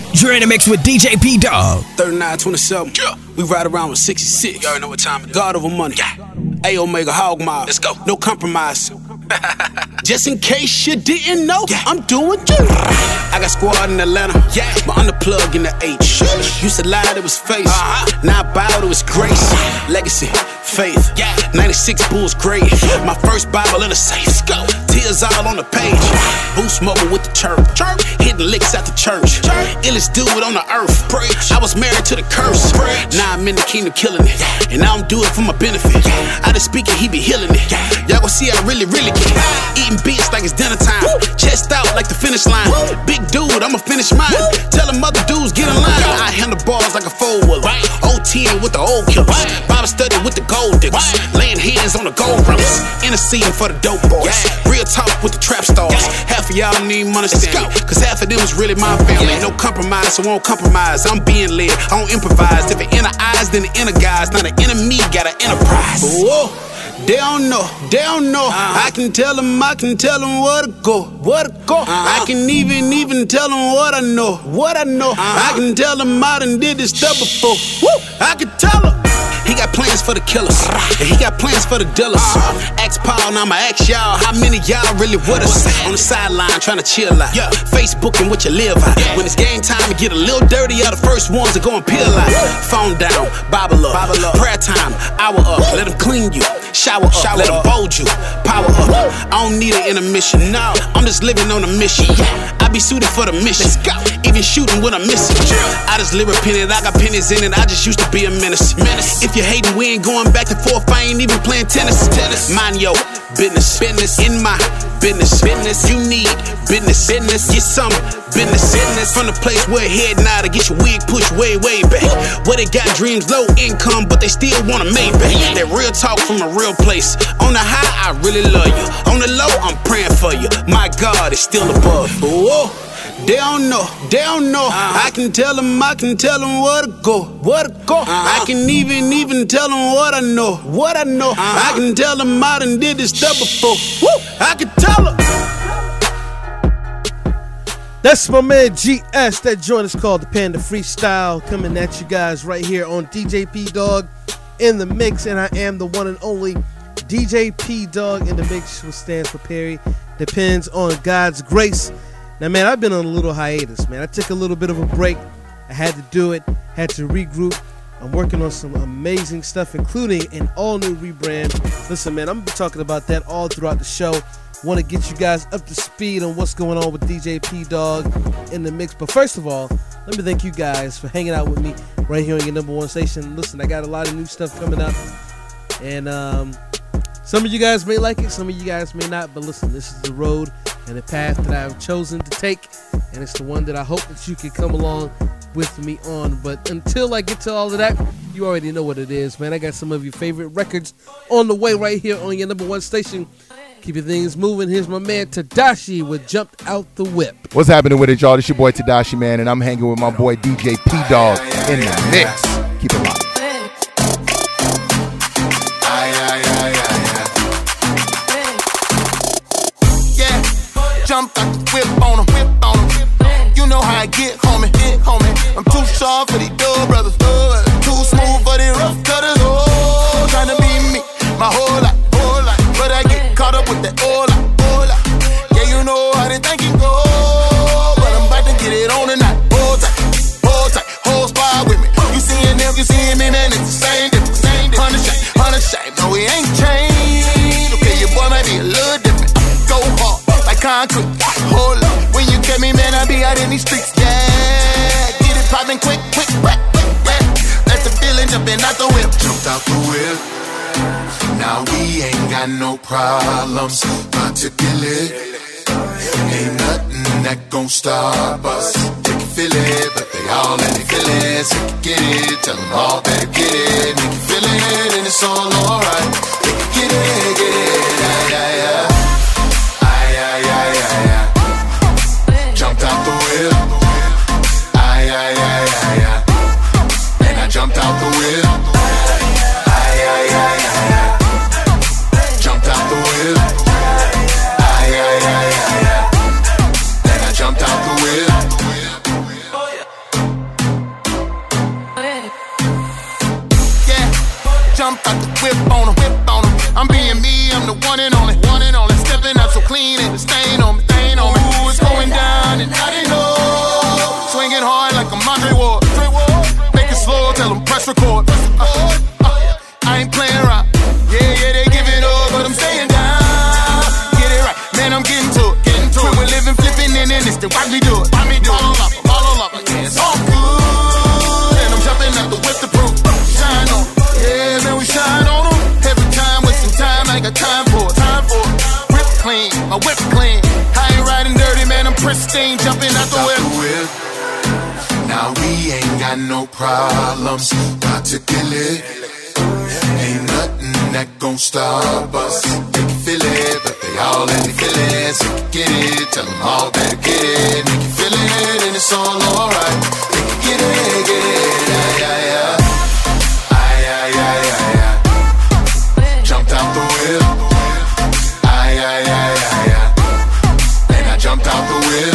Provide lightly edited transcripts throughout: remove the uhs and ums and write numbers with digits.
You're in a mix with DJ P Dog. 3927. Yeah. We ride around with 66. You already know what time it is. God over money. Yeah. A Omega Hog Mob. Let's go. No compromise. Just in case you didn't know, I'm doing you. I got squad in Atlanta, my underplug in the H. Used to lie, it was face. Now I bow, it was grace. Legacy, faith, 96 Bulls great. My first Bible in a safe. Tears all on the page. Boost mobile with the church. Hitting licks at the church. Illest dude on the earth. I was married to the curse. Now I'm in the kingdom killing it. And I don't do it for my benefit. I just speak it, he be healing it. Y'all gon' see I really get. Eating beats like it's dinner time. Chest out like the finish line. Big dude, I'ma finish mine. Tell them other dudes get in line. I handle bars like a four-wheeler. OTN with the old killers. Bible study with the gold diggers. Laying hands on the gold runners. Interceding for the dope boys. Real talk with the trap stars. Half of y'all don't even understand me, cause half of them is really my family. No compromise, so won't compromise. I'm being led, I don't improvise. If it inner eyes, then the inner guys. Not an enemy, got an enterprise. Whoa. They don't know. I can tell them where to go. I can even tell them what I know. I can tell them I done did this stuff before. I can tell them. He got plans for the killers, and he got plans for the dealers. Ask Paul, now I'ma ask y'all, how many y'all really with us? On the sideline, trying to chill out. Facebooking what you live out. When it's game time, to get a little dirty, y'all the first ones to go and peel out. Phone down, Bible up. Prayer time, hour up. Let them clean you, shower up, let them bold you, power up. I don't need an intermission, no, I'm just living on a mission. I be suited for the mission, even shooting when I'm missing. I just live repentant, I got pennies in it, I just used to be a menace. If you're hating, we ain't going back and forth, I ain't even playing tennis. Mind your business, in my business. You need business, get some business. From the place where it head now to get your wig pushed way back. Where they got dreams, low income, but they still want a Maybach. That real talk from a real place. On the high, I really love you. On the low, I'm praying for you. My God is still above. Whoa. They don't know. I can tell them where to go. I can even tell them what I know. I can tell them I done did this stuff before. I can tell them. That's my man GS. That joint is called the Panda Freestyle, coming at you guys right here on DJ P Dog in the mix, and I am the one and only DJ P Dog in the mix, which stands for Perry. Depends on God's grace. Now, man, I've been on a little hiatus, man. I took a little bit of a break. I had to do it, had to regroup. I'm working on some amazing stuff, including an all-new rebrand. Listen, man, I'm going to be talking about that all throughout the show. Want to get you guys up to speed on what's going on with DJ P Dog in the mix. But first of all, let me thank you guys for hanging out with me right here on your number one station. Listen, I got a lot of new stuff coming up, and some of you guys may like it, some of you guys may not. But listen, this is the road and the path that I've chosen to take, and it's the one that I hope that you can come along with me on. But until I get to all of that, you already know what it is, man. I got some of your favorite records on the way right here on your number one station. Keeping things moving. Here's my man Tadashi with Jumped Out the Whip. What's happening with it, y'all? It's your boy Tadashi, man, and I'm hanging with my boy DJ P Dog in the mix. Keep it locked. Jump out the whip on them. You know how I get, homie. I'm too sharp for these dub brothers. Too smooth for the rough cutters. Oh, trying to be me my whole life. But I get caught up with that hola. Yeah, you know how they think it go. But I'm about to get it on tonight. Hold tight, whole squad with me. You seeing them, man, it's the same difference. 100 shame, no, we ain't changed. Okay, your boy might be a little different. Go hard. Concrete, hold up. When you get me, man, I be out in these streets. Yeah, get it poppin' quick. That's the feeling jumping out the whip. Jumped out the whip. Now we ain't got no problems. About to kill it. Ain't nothing that gon' stop us. They can feel it, but they all in the feelings. They can get it, tell them all better get it. They can feel it, and it's all alright. They can get it, yeah. Jumped out the whip. And I jumped out the whip. Jumped out the whip. And I jumped out the whip. Jump out the whip on 'em. I'm being me, I'm the one and only. Stepping out so clean and the stain on me. Ooh, it's going down and I didn't know. Swinging hard like a Andre Ward. Make it slow, tell them press record. I ain't playing around. Yeah, they give it up, but I'm staying down. Get it right, man, I'm getting to it. We're living, flipping, and then it's the why we do it. All up, yeah, it's all good. And I'm jumping out the whip to prove. Shine on, yeah, man, we shine on them. Every time, wasting time, I ain't got time for it. Whip clean, my whip clean. I ain't riding dirty, man, I'm pristine. Jumping out the whip. Now we ain't got no problems. Got to kill it. Ain't nothing that gon' stop us. They can feel it, but they all let me feel it. So get it, tell them all better get it. They can feel it, and it's all alright. They can get it, yeah. Jumped out the whip. And I jumped out the whip.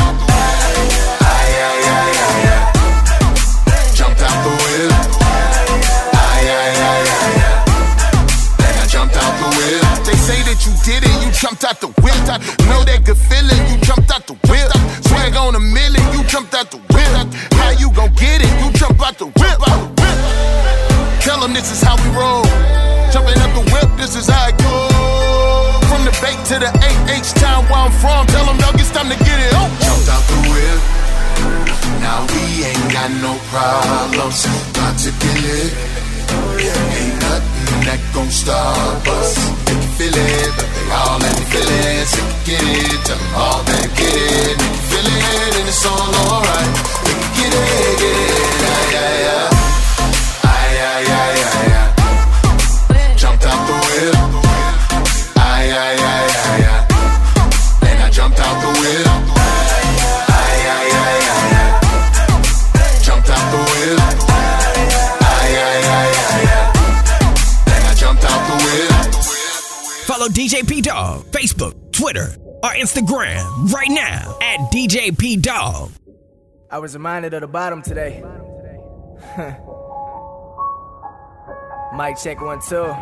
Jumped out the whip. And I jumped out the whip. They say that you did it, you jumped out the whip. Know that good feeling, you jumped out the whip. Swag on a million, you jumped out the whip. How you gon' get it? You jump out the whip. Tell them this is how we roll. Jumping up the whip, this is how it goes. From the bait to the 8H town where I'm from. Tell them, dog, it's time to get it on. Jumped out the whip. Now we ain't got no problems. Got to kill it. Ain't nothing that gon' stop us. They can feel it, but they all let me feel it. So get it, tell them all better get it. They can feel it, and it's all alright. They can get it, yeah. Jumped out the whip. And I jumped out the whip. Jumped out the whip. And I jumped out the whip. Follow DJ P Dog, Facebook, Twitter, or Instagram right now at DJ P Dog. I was reminded of the bottom today. Mic check 1, 2.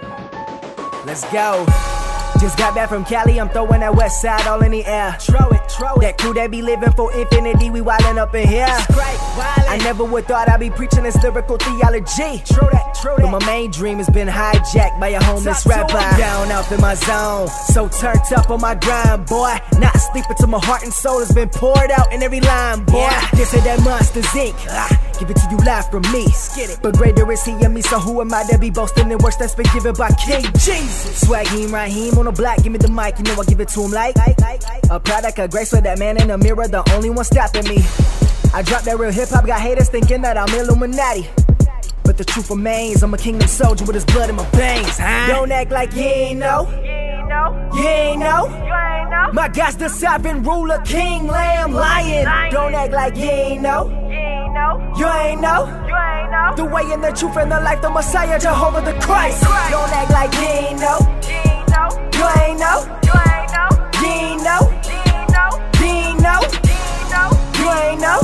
Let's go. Just got back from Cali, I'm throwing that west side all in the air. Throw it. That crew that be living for infinity, we wildin' up in here. I never would thought I'd be preaching this lyrical theology. True that. But my main dream has been hijacked by a homeless rapper. Down off in my zone, so turned up on my grind, boy. Not sleeping till my heart and soul has been poured out in every line, boy. This is that Monsters Inc. Give it to you live from me. But greater is he in me, so who am I to be boasting in works that's been given by King Jesus? Swagheem Raheem on the block, give me the mic, you know I give it to him like a product of grace with that man in the mirror, the only one stopping me. I dropped that real hip-hop, got haters thinking that I'm Illuminati. But the truth remains, I'm a kingdom soldier with his blood in my veins. Don't act like you ain't know. You ain't know. My God's the sovereign ruler, king, lamb, lion. Don't act like you ain't know. You ain't know. The way and the truth and the life, the Messiah, Jehovah the Christ. Don't act like you ain't know. You ain't know. You ain't know. You ain't know. You ain't know.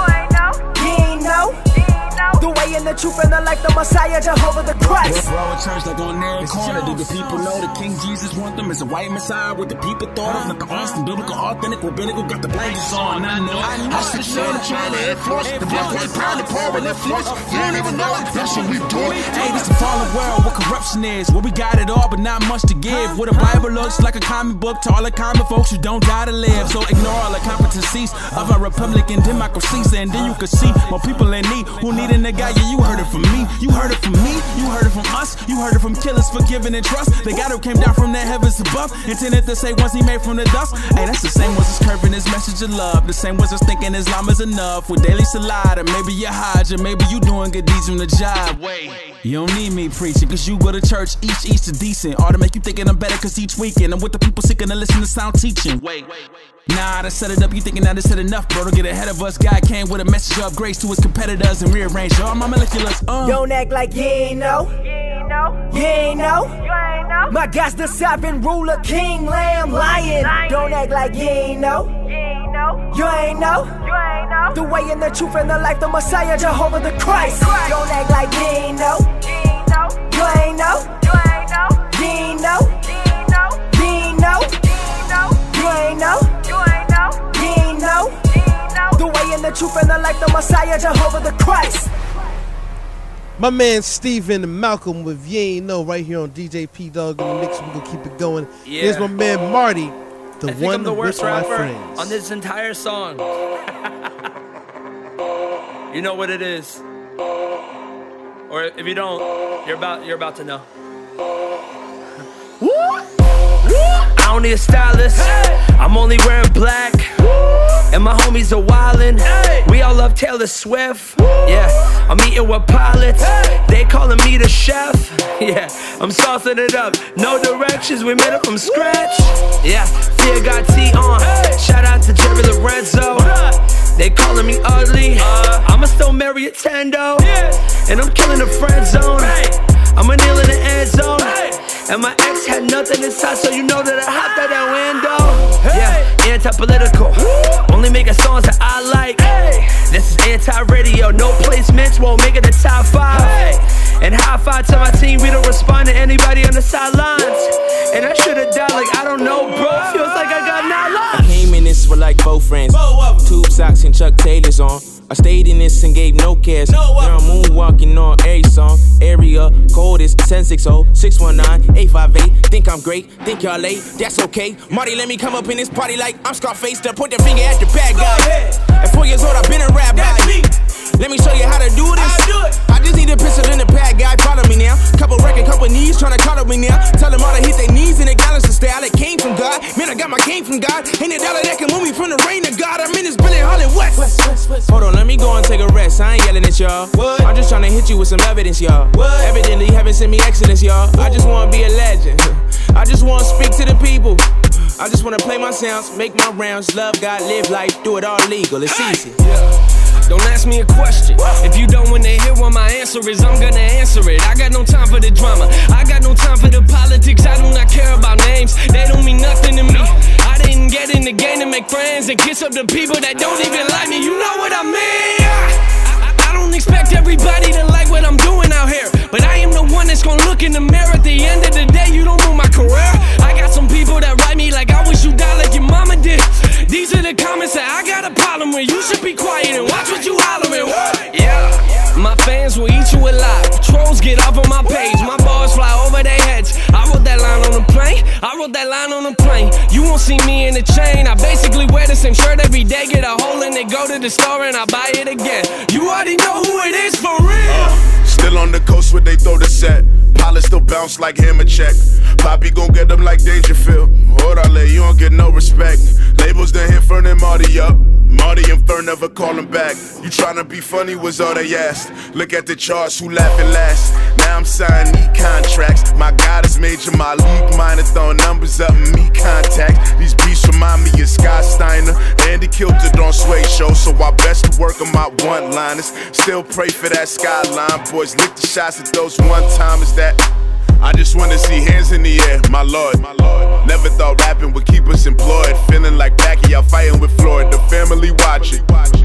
You ain't know. The way and the truth and the life, the Messiah, Jehovah the Christ. We're a church like on every corner. Do the people know that King Jesus want them as a white Messiah? What the people thought of, like the awesome, biblical, authentic, rabbinical, got the blinders on. I know. I see the sun trying to enforce the black white power, the power and influence. You don't even know it. That's what we do. Hey, this a fallen world where corruption is, where we got it all but not much to give. Where the Bible looks like a comic book to all the common folks who don't die to live. So ignore all the competencies of our republican democracies, and then you can see more people in need who need a guy. Yeah, you heard it from me. You heard it from me. You heard it from us. You heard it from killers, forgiving and trust. The God who came down from the heavens above, intended to say once he made from the dust. Hey, that's the same ones that's curving his message of love. The same ones that's thinking Islam is enough. With daily salat, or maybe you're Hajj, or maybe you doing good deeds on the job. Wait, you don't need me preaching, cause you go to church each Easter decent. Or to make you thinking I'm better, cause each weekend I'm with the people seeking to listen to sound teaching. Wait. Nah, I set it up, you thinking that it's said enough, bro. Don't get ahead of us. God came with a message of grace to his competitors and rearranged all my moleculars. Don't act like you ain't know. You ain't know. My God's the sovereign ruler, king, lamb, lion. Don't act like you ain't know. You ain't know. The way and the truth and the life, the Messiah, Jehovah the Christ. Don't act like you ain't know. You ain't know. You ain't know. You ain't know. You ain't know. You ain't know. You ain't know. You ain't know. The way and the truth and the life, the Messiah, Jehovah the Christ. My man Steven and Malcolm with You Ain't Know right here on DJ P Dog in the mix. We're gonna keep it going. Yeah. Here's my man Marty, the I think one I'm the worst with my rapper friends. on this entire song. You know what it is. Or if you don't, you're about to know. I don't need a stylist. I'm only wearing black. And my homies are wildin'. We all love Taylor Swift. Yeah, I'm eating with pilots. They calling me the chef. Yeah, I'm saucing it up. No directions, we made it from scratch. Yeah, Fear got T on. Shout out to Jerry Lorenzo. They calling me ugly. I'ma still marry a Tendo. And I'm killing the friend zone. I'ma kneel in the end zone. And my ex had nothing inside, so you know that I hopped out that window. Yeah, anti-political. Only making songs that I like. This is anti-radio. No placements, won't make it the top 5. And high five to my team, we don't respond to anybody on the sidelines. And I should've died like, I don't know, bro. Feels like I got 9 lives. I came in this with like 4 friends. Tube socks and Chuck Taylors on. I stayed in this and gave no cares. Now I'm moonwalking on every song. Area code is 1060-619-858. Think I'm great, think y'all late, that's okay. Marty, let me come up in this party like I'm Scarface. To point the finger at the bad guy. At 4 years old, I've been a rap guy. Let me show you how to do this. I just need a pistol in the pad, guy. Follow me now. Couple record companies trying to collar me now. Tell them all to hit their knees and acknowledge the style. It came from God. Man, I got my game from God. Ain't a dollar that can move me from the rain of God. I'm in this Billy Holland West. Hold on, let me go and take a rest. I ain't yelling at y'all. I'm just trying to hit you with some evidence, y'all. Evidently, you haven't sent me excellence, y'all. I just want to be a legend. I just want to speak to the people. I just want to play my sounds, make my rounds. Love God, live life, do it all legal. It's easy. Don't ask me a question. If you don't wanna hear what my answer is, I'm gonna answer it. I got no time for the drama. I got no time for the politics. I do not care about names. They don't mean nothing to me. I didn't get in the game to make friends and kiss up the people that don't even like me. You know what I mean? I don't expect everybody to like what I'm doing out here, but I am the one that's gonna look in the mirror at the end of the day. You don't move my career. I got some people that write me like I wish you died like your mama did. These are the comments that I got a problem with. You should be quiet and watch what you hollering. Yeah, my fans will eat you alive. Trolls get off on my page. My bars fly over their heads. I wrote that line on the plane. I wrote that line on the plane. You won't see me in the chain. I basically wear the same shirt every day. Get a hole in it, go to the store and I buy it again. You already know who it is for real. Still on the coast where they throw the set. Pilots still bounce like hammer check. Poppy gon' get them like Dangerfield. Orale, you don't get no respect. Labels done hit Fern and Marty up. Marty and Fern never call him back. You tryna be funny was all they asked. Look at the charts, who laughing last? Now I'm signing neat contracts. My God is major, my league minor. Throwing numbers up and me contacts. These beats remind me of Scott Steiner. Andy killed it on Sway Show, so I best to work on my one-liners. Still pray for that skyline. Boys lick the shots at those one-timers that I just wanna see hands in the air, my lord. Never thought rapping would keep us employed. Feeling like Pacquiao fighting with Floyd. The family watching.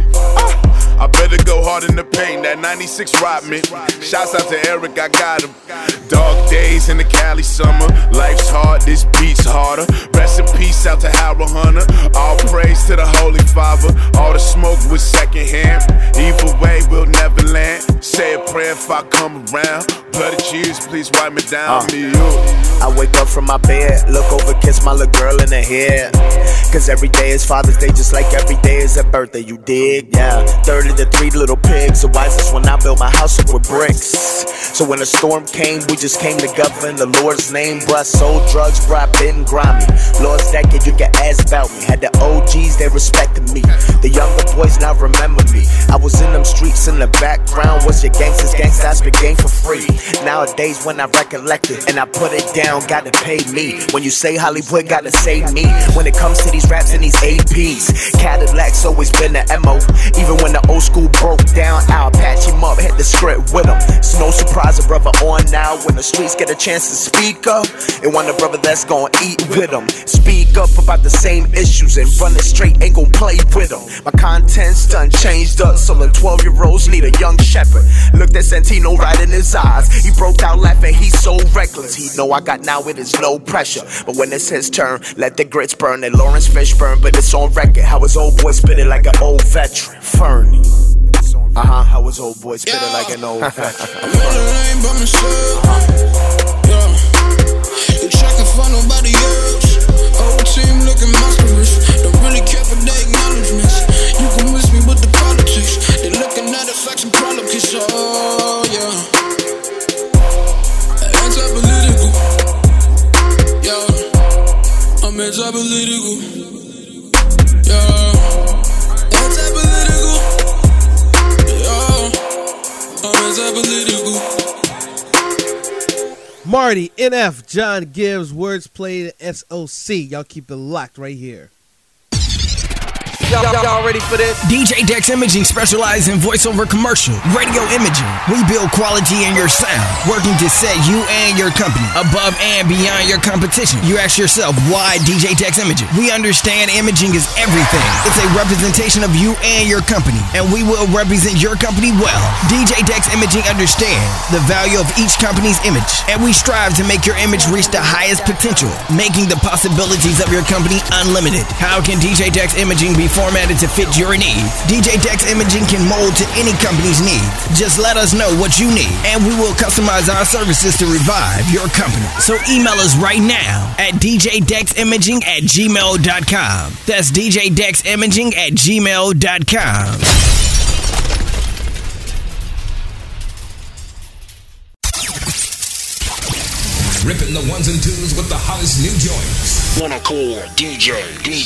I better go hard in the paint. That 96 robbed me. Shouts out to Eric, I got him. Dog days in the Cali summer. Life's hard, this beat's harder. Rest in peace out to Harold Hunter. All praise to the Holy Father. All the smoke was secondhand. Either way, we'll never land. Say a prayer if I come around. Bloody Jesus, please wipe me down. I wake up from my bed, look over, kiss my little girl in the head. Cause every day is Father's Day, just like every day is a birthday, you dig? Yeah, 30 to 3 little pigs. The wisest when I built my house up with bricks. So when the storm came, we just came together in the Lord's name. Bruh, sold drugs, bruh, been grimy. Lord's decade, you can ask about me. Had the OGs, they respected me. The younger boys now remember me. I was in them streets in the background. Was your gangsters, I spit game for free. Nowadays when I recollect it and I put it down, gotta pay me. When you say Hollywood, gotta say me. When it comes to these raps and these APs, Cadillac's always been the MO. Even when the old school broke down, I'll patch him up, hit the script with him. It's no surprise a brother on now when the streets get a chance to speak up. And want a brother that's gonna eat with him. Speak up about the same issues and run it straight, ain't gon' play with them. My content's done changed up, so the 12-year-olds need a young shepherd. Looked at Santino right in his eyes. He broke broke out laughing, he's so reckless. He know I got now, it is no pressure. But when it's his turn, let the grits burn. And Lawrence Fishburne, but it's on record. How his old boy spit it like an old veteran. Fernie. How his old boy spit it like an old veteran. I'm rolling by myself. Yeah. You checking for nobody else. Whole team looking monstrous. Don't really care for the acknowledgements. You can miss me with the politics. They looking at the facts and problem kids. Oh yeah. Anti-political. Yeah. I'm anti-political. Yeah. Anti-political. Yeah. I'm anti-political. Marty, NF, John Gibbs, words played at SOC. Y'all keep it locked right here. Y'all ready for this? DJ Dex Imaging specializes in voiceover commercial, radio imaging. We build quality in your sound, working to set you and your company above and beyond your competition. You ask yourself, why DJ Dex Imaging? We understand imaging is everything. It's a representation of you and your company, and we will represent your company well. DJ Dex Imaging understands the value of each company's image, and we strive to make your image reach the highest potential, making the possibilities of your company unlimited. How can DJ Dex Imaging be formatted to fit your needs? DJ Dex Imaging can mold to any company's needs. Just let us know what you need, and we will customize our services to revive your company. So email us right now at djdeximaging@gmail.com. That's djdeximaging@gmail.com. Ripping the ones and twos with the hottest new joints. Wanna call DJ.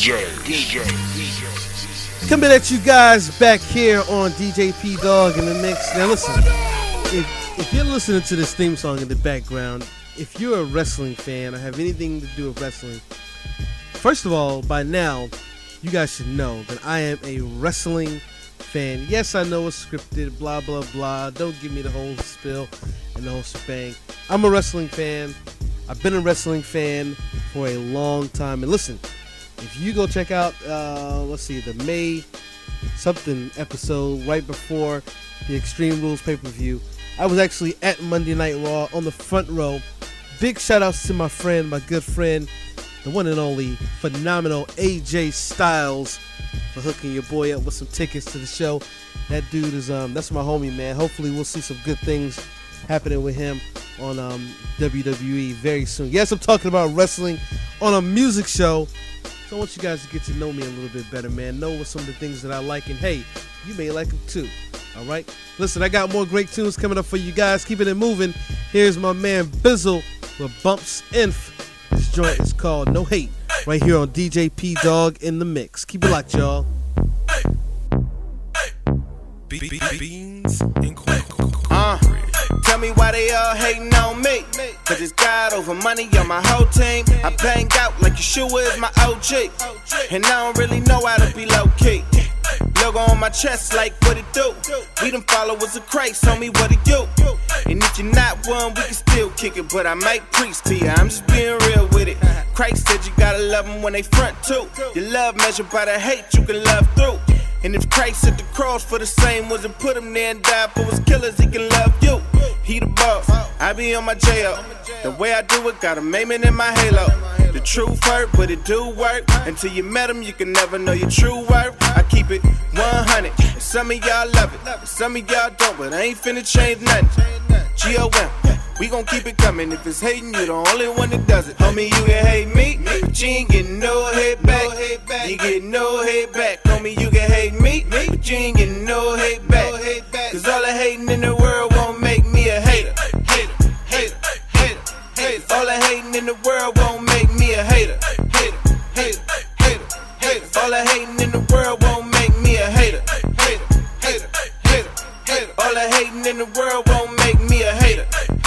Coming at you guys back here on DJ P Dog in the mix. Now listen, if you're listening to this theme song in the background, if you're a wrestling fan or have anything to do with wrestling, first of all, by now, you guys should know that I am a wrestling fan. Yes, I know it's scripted, blah, blah, blah. Don't give me the whole spill and the whole shebang. I'm a wrestling fan. I've been a wrestling fan for a long time. And listen, if you go check out, let's see, the May something episode right before the Extreme Rules pay-per-view, I was actually at Monday Night Raw on the front row. Big shout-outs to my friend, my good friend, the one and only phenomenal AJ Styles, for hooking your boy up with some tickets to the show. That dude is, that's my homie, man. Hopefully we'll see some good things happening with him on WWE very soon. Yes, I'm talking about wrestling on a music show. So I want you guys to get to know me a little bit better, man. Know what some of the things that I like, and hey, you may like them too. All right? Listen, I got more great tunes coming up for you guys. Keeping it moving. Here's my man Bizzle with Bumps Inf. This joint is called No Hate, right here on DJ P Dog in the mix. Keep it locked, y'all. Beans and Tell me why they all hating on me. Cause it's God over money on my whole team. I bang out like Yeshua is my OG. And I don't really know how to be low key. Logo on my chest like what it do. We them followers of Christ, homie, what it do. And if you're not one, we can still kick it. But I might preach to you, I'm just being real with it. Christ said you gotta love them when they front too. Your love measured by the hate you can love through. And if Christ at the cross for the same ones and put him there and died for his killers, he can love you. He the boss, I be on my J.O. The way I do it, got a Maimon in my halo. The truth hurt, but it do work. Until you met him, you can never know your true worth. I keep it 100, and some of y'all love it, and some of y'all don't, but I ain't finna change nothing. G.O.M. We gon' keep it coming. If it's hating, you the only one that does it. Homie, you can hate me, but you ain't getting no hate back. You get no hate back. Homie, you can hate me, but you ain't getting no hate back. Cause all the hating in the world won't make me a hater. All the hating in the world won't make me a hater. All the hating in the world won't make me a hater. All the hating in the world won't make me a hater.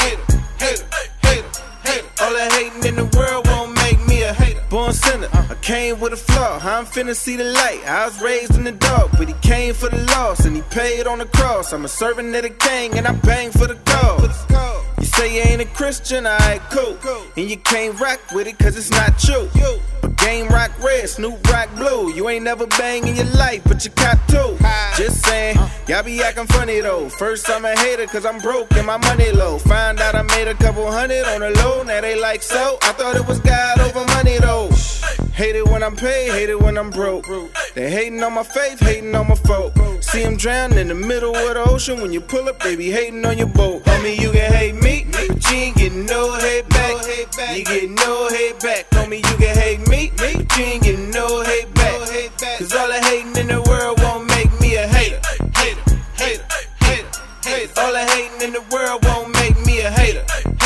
All the hating in the world won't make me a hater. Born sinner, I came with a flaw. I'm finna see the light. I was raised in the dark, but he came for the loss and he paid on the cross. I'm a servant of the king and I bang for the cause. You say you ain't a Christian, alright, cool. And you can't rock with it cause it's not you. But game rock red, Snoop rock blue. You ain't never bang in your life, but you cop too. Just saying, y'all be acting funny though. First I'm a hater cause I'm broke and my money low. Find out I made a couple hundred on the low, now they like so. I thought it was God over money though. Hate it when I'm paid, hate it when I'm broke. They hating on my faith, hating on my folk. See them drown in the middle of the ocean. When you pull up, they be hating on your boat. Homie, you can hate me, but you ain't getting no hate back. You get no hate back. Homie, you can hate me, but you ain't getting no hate back. Cause all the hating in the world won't make me a hater. All the hating in the world won't make me a hater.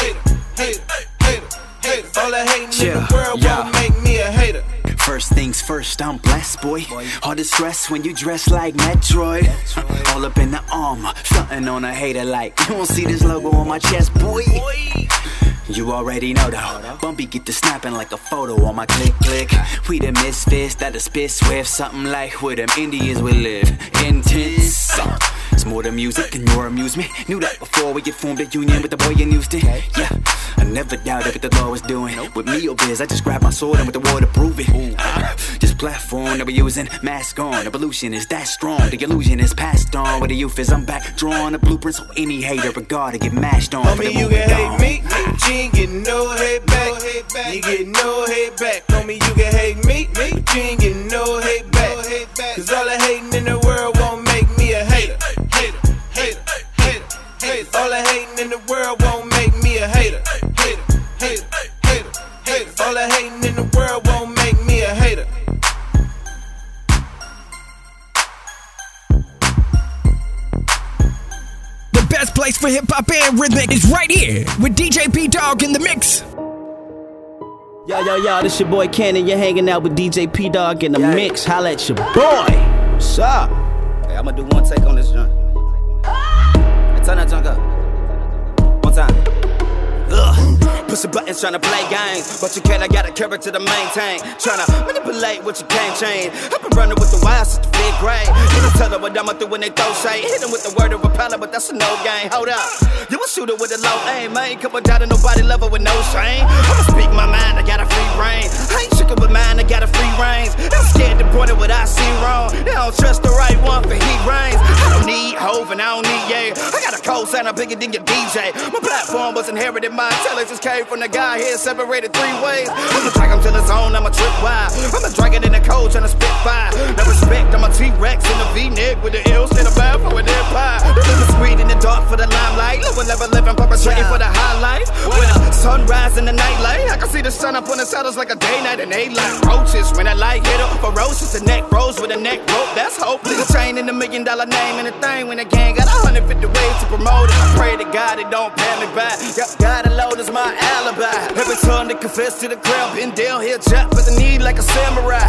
All the hating in the world won't make me a hater. First things first, I'm blessed, boy. All the stress when you dress like Metroid. All up in the armor, stunting on a hater like you won't see this logo on my chest, boy. You already know though. Bumpy get to snapping like a photo on my click. We the misfits that'll spit swift. Something like where them Indians will live. Intense. It's more than music and your amusement. Knew that before we get formed a union with the boy in Houston. Yeah, I never doubted what the law was doing. With me or biz, I just grab my sword and with the war to prove it. This platform that we're using, mask on. The pollution is that strong. The illusion is passed on. Where the youth is, I'm back drawing the blueprint so any hater regard to get mashed on. Homie, you can hate me, but you ain't getting no hate back. You get no hate back. Homie, you can hate me, but you ain't getting no hate back. Cause all the hating in the world won't make me a hater. All the hating in the world won't make me a hater. All the hating in the world won't make me a hater. The best place for hip hop and rhythmic is right here with DJ P Dog in the mix. Yo, this your boy Cannon. You're hanging out with DJ P Dog in the mix. Holla at your boy. What's up? Hey, I'm gonna do one take on this joint. Hey, turn that junk up. One time. Push the buttons tryna play games, but you can't, I got a character to maintain. Tryna manipulate what you can't change. I've been running with the wild since the 5th grade. You can tell them what I'ma do when they throw shade. Hit them with the word of repeller, but that's a no game. Hold up, you a shooter with a low aim. I ain't coming down to nobody level with no shame. I'ma speak my mind, I got a free brain. I ain't chicken with mine, I got a free range. I'm scared to point at what I see wrong. I don't trust the right one for heat reigns. I don't need hope and I don't need yeah. I got a cold sign, I'm bigger than your DJ. My platform was inherited, my intelligence came from the guy here separated 3 ways. I'ma drag him to the zone, I'ma trip wild. I'ma drag it in the cold, tryna spit fire. No respect, I'm a T-Rex in a V-neck with the L's in the bath for an empire. This is sweet in the dark for the limelight. Level 11, perpetrating for the highlight. When the sunrise in the nightlight, I can see the sun up on the saddles like a day, night, and they like roaches. When that light hit up, ferocious, the neck rose with a neck rope, that's hopeless. The chain in the $1 million name and the thing when the gang got 150 ways to promote it. I pray to God it don't pay me back. God alone is my alibi. Every time they confess to the crowd, been down here, jump with the knee like a samurai.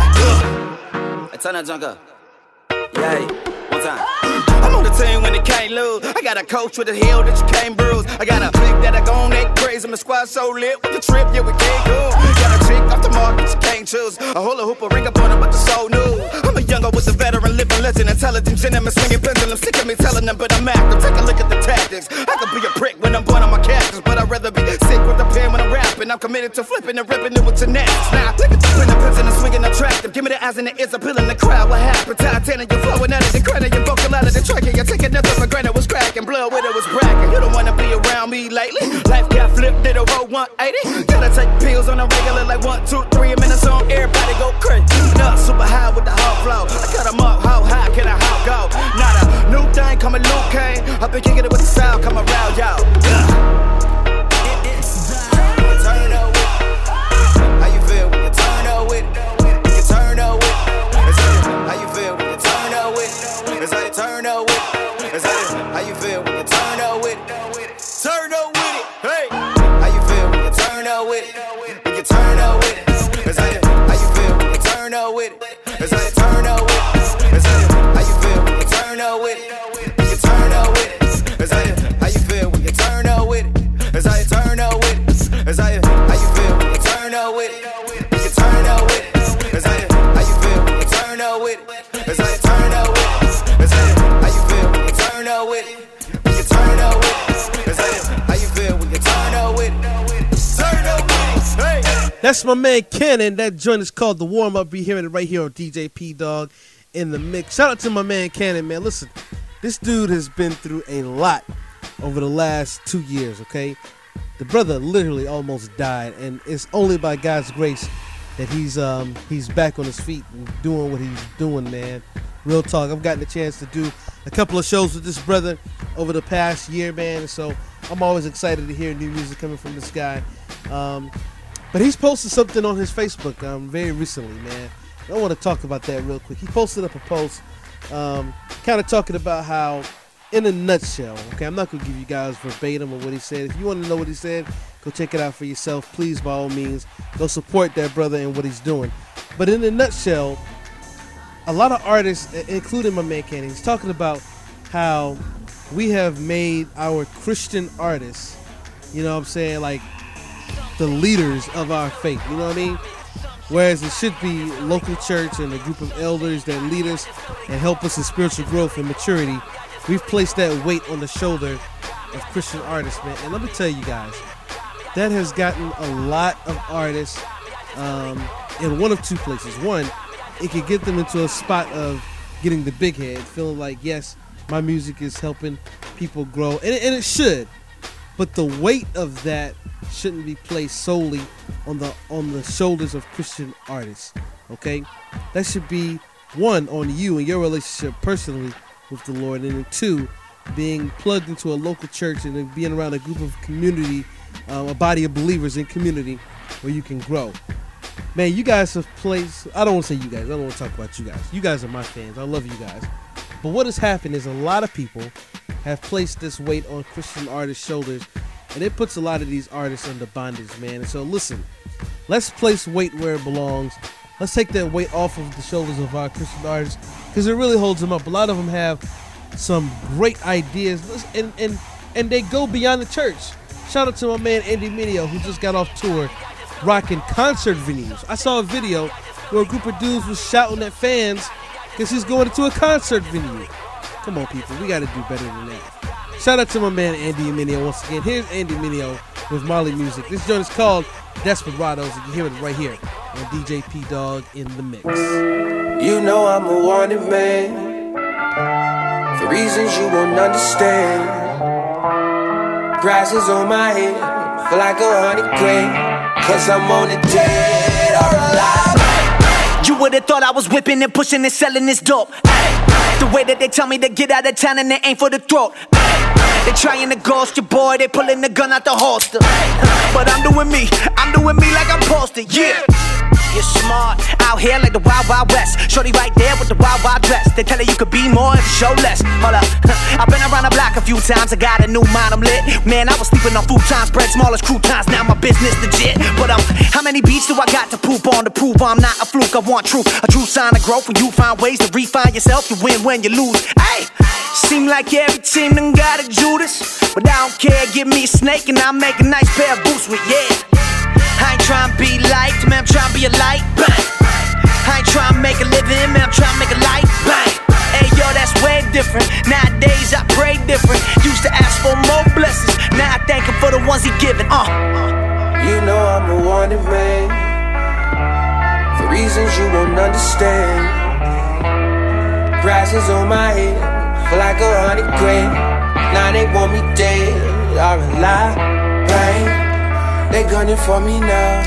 Hey, turn that junk up. Yeah, one time. I'm on the team when they can't lose. I got a coach with a heel that you can't bruise. I got a pick that I go on that crazy. My squad so lit with the trip, yeah, we can't go. Got a chick off the market, you can't choose. A hula hooper ring up on her, but the soul new. I'm a younger with a veteran, living legend, intelligent gentleman, swinging pendulum. Sick of me telling them, but I'm active. Take a look at the tactics. I could be a prick when I'm born on my cactus, but I'd rather be sick with the pen when I'm rapping. I'm committed to flipping and ripping it with genetics. Now, look at the print, I'm pitching and swinging attractive. Give me the eyes and the ears, appealing the crowd. What happened? Titanic, you're flowing out of the credit, your vocal out of the track, and you're taking nothing for granted. Was cracking, blood with it was bragging. You don't wanna be around me lately. Life got flipped, did a roll 180. Gotta take pills on a regular, like 1, 2, 3 a minute song. Everybody go crazy. Up super high with the hot flow. I cut 'em up, how high can I how go? Not a new thing coming, Luke Kane. I've been kicking it with the sound, come around, y'all. Turn up with how you feel when you turn up with you turn up with how you feel when you turn up with it's how you turn up with it's how you feel when you turn up with it hey how you feel when you turn up with when you turn up with it's how you feel when you turn up with it's how you turn up with it's how you feel when you turn up with when you turn up with it's how you feel when you turn up with it's how you turn up with it's how you feel when you turn up with when you turn up with it's how you feel when you turn up with it's how you turn up with it's how you feel when you turn up with when you turn up with it's how you feel when you turn That's my man Cannon. That joint is called The Warm Up. Be hearing it right here on DJ P Dog in the mix. Shout out to my man Cannon, man. Listen, this dude has been through a lot over the last 2 years, okay? The brother literally almost died, and it's only by God's grace that he's back on his feet and doing what he's doing, man. Real talk. I've gotten a chance to do a couple of shows with this brother over the past year, man, so I'm always excited to hear new music coming from this guy. But he's posted something on his Facebook very recently, man. I want to talk about that real quick. He posted up a post kind of talking about how, in a nutshell, okay, I'm not going to give you guys verbatim of what he said. If you want to know what he said, go check it out for yourself. Please, by all means, go support that brother and what he's doing. But in a nutshell, a lot of artists, including my man Kenny, he's talking about how we have made our Christian artists, you know what I'm saying, like the leaders of our faith, you know what I mean? Whereas it should be local church and a group of elders that lead us and help us in spiritual growth and maturity. We've placed that weight on the shoulder of Christian artists, man. And let me tell you guys, that has gotten a lot of artists in one of two places. One, it could get them into a spot of getting the big head, feeling like, yes, my music is helping people grow. And it should. But the weight of that shouldn't be placed solely on the shoulders of Christian artists, okay? That should be, one, on you and your relationship personally with the Lord, and then two, being plugged into a local church and then being around a group of community, a body of believers in community where you can grow. Man, you guys have placed, I don't want to say you guys, I don't want to talk about you guys. You guys are my fans. I love you guys. But what has happened is a lot of people have placed this weight on Christian artists' shoulders, and it puts a lot of these artists under bondage, man. And so listen, let's place weight where it belongs. Let's take that weight off of the shoulders of our Christian artists, because it really holds them up. A lot of them have some great ideas, and they go beyond the church. Shout out to my man Andy Mineo, who just got off tour rocking concert venues. I saw a video where a group of dudes was shouting at fans because he's going into a concert venue. Come on, people, we got to do better than that. Shout out to my man Andy Mineo once again. Here's Andy Mineo with Molly Music. This joint is called Desperados, and you hear it right here on DJ P Dog in the mix. You know I'm a wanted man for reasons you won't understand. Prices on my head for like 100 grand, 'cause I'm on the dead or alive. You would've thought I was whipping and pushing and selling this dope. The way that they tell me to get out of town and they aim for the throat. They trying to ghost your boy, they pulling the gun out the holster. But I'm doing me like I'm posted, yeah. You're smart, out here like the Wild Wild West. Shorty right there with the Wild Wild dress. They tell her you could be more if you show less. Hold up, I've been around the block a few times. I got a new mind, I'm lit. Man, I was sleeping on futons, bread small as croutons. Now my business legit. But how many beats do I got to poop on to prove I'm not a fluke? I want truth, a true sign of growth. When you find ways to refine yourself, you win when you lose. Hey, seem like every team done got a Judas, but I don't care. Give me a snake and I'll make a nice pair of boots with, yeah. I ain't tryna be liked, man, I'm tryna be a light, bang. I ain't tryna make a living, man, I'm tryna make a life, bang. Hey, yo, that's way different. Nowadays, I pray different. Used to ask for more blessings, now I thank him for the ones he given, You know I'm a wanted man for reasons you won't understand. Prices on my head for like 100 grand. Now they want me dead or alive, bang. They gunning for me now,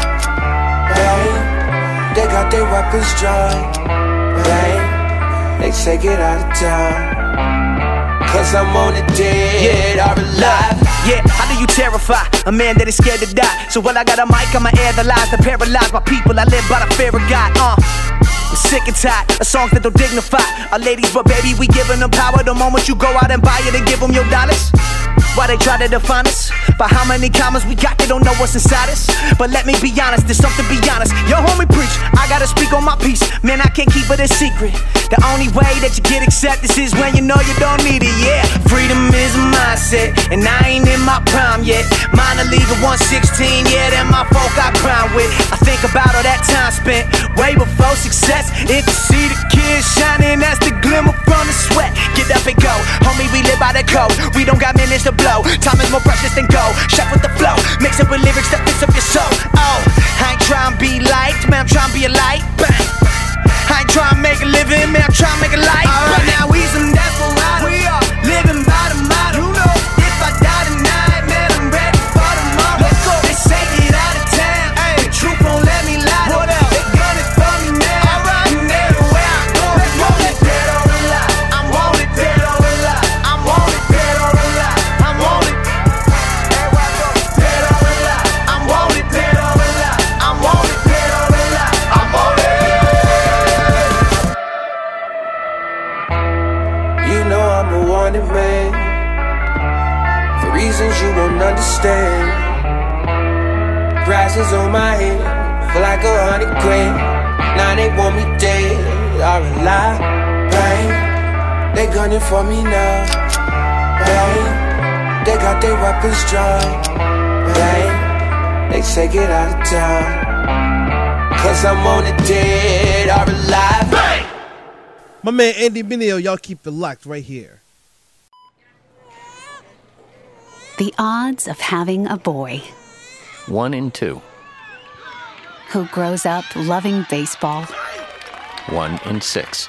bang. They got their weapons drawn, bang. They say get out of town, 'cause I'm on the dead or alive. Yeah, how do you terrify a man that is scared to die? So when I got a mic, I'ma air the lies that paralyze my people. I live by the fear of God, I'm sick and tired of songs that don't dignify our ladies, but baby, we giving them power. The moment you go out and buy it and give them your dollars. Why they try to define us? By how many commas we got, they don't know what's inside us. But let me be honest, there's something be honest. Yo, homie, preach, I gotta speak on my piece. Man, I can't keep it a secret. The only way that you get acceptance is when you know you don't need it, yeah. Freedom is a mindset, and I ain't in my prime yet. Minor league at 116, yeah, that my folk I grind with. I think about all that time spent way before success. If you see the kids shining, that's the glimmer from the sweat. Get up and go, homie, we live by the code. We don't got minutes to blow. Time is more precious than gold. Chef with the flow, mix it with lyrics that fits up your soul. Oh, I I ain't tryna be liked, man, I'm tryna be a light. Bang. I ain't tryna make a living, man, I'm tryna make a life. Alright, now we some desperados. We are living by the motto. You know, if I die tonight, man, I'm ready for tomorrow. Let's go. They say get out of town. Hey, the truth won't let me lie. What else? They gunning for me now. Alright, and everywhere I go, let's go. Dead or alive, I'm wanted. Dead or alive, I'm wanted. Dead or alive, I'm wanted. Everywhere I go, dead or alive, I'm wanted. Dead or alive, I'm wanted. Dead or alive, I'm wanted. You know I'm a wanted man, for reasons you won't understand. Prices on my head for like 100 grand. Now they want me dead or alive. Bang, they gunning for me now. Bang, they got their weapons drawn. Bang, they say get out of town, 'cause I'm on the dead or alive. Bang. My man Andy Mineo, y'all keep it locked right here. The odds of having a boy 1 in 2. who grows up loving baseball 1 in 6.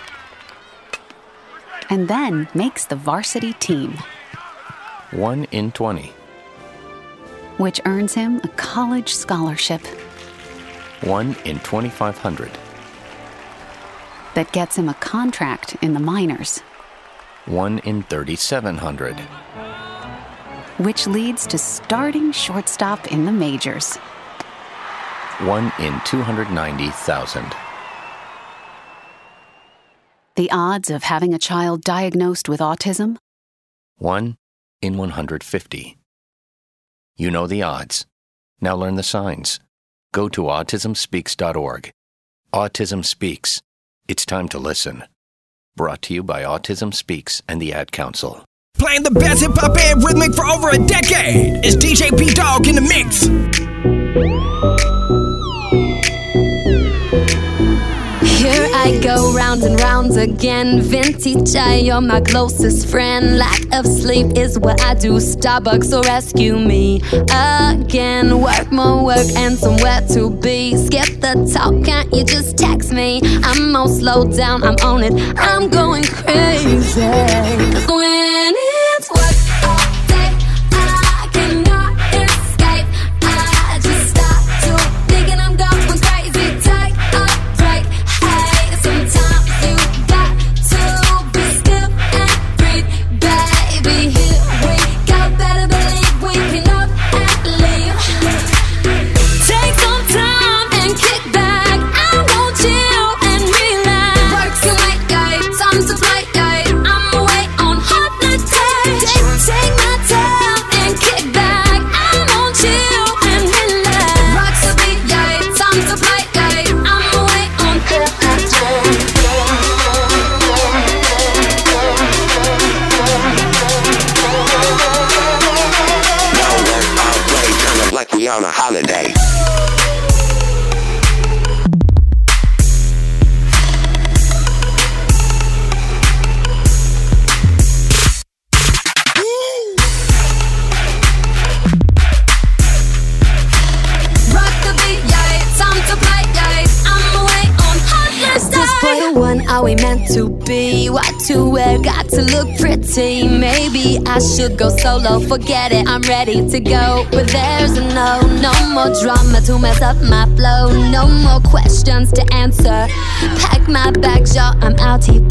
and then makes the varsity team, 1 in 20. which earns him a college scholarship 1 in 2,500. that gets him a contract in the minors, 1 in 3,700. which leads to starting shortstop in the majors. 1 in 290,000. The odds of having a child diagnosed with autism? 1 in 150. You know the odds. Now learn the signs. Go to autismspeaks.org. Autism Speaks. It's time to listen. Brought to you by Autism Speaks and the Ad Council. Playing the best hip-hop and rhythmic for over a decade. It's DJ P Dog in the mix. Here I go, round and round again. Vintage, you're my closest friend. Lack of sleep is what I do. Starbucks will rescue me again. Work, more work, and somewhere to be. Skip the talk, can't you just text me? I'm all slowed down, I'm on it. I'm going crazy. When it's work all day, I cannot escape. I just stop to thinking I'm going crazy. Take a break. Hey, sometimes you got to be still and breathe. Baby, here we go. Better believe we can up and leave. Take some time and kick back. I won't chill and relax. Work your way, time to play. I'm away on holiday. Take my time and kick back. I'm on chill and relax. Rock the beat, time to play. I'm away on holiday. No work all day, kind of like we on a holiday. Rock the beat, time to play. I'm away on holiday. Is this boy the one? Are we meant to be? What to wear? Got to look pretty. Maybe I should go solo. Forget it, I'm ready to go. But there's a no more drama to mess up my flow. No more questions to answer. Pack my bags, y'all, I'm out here.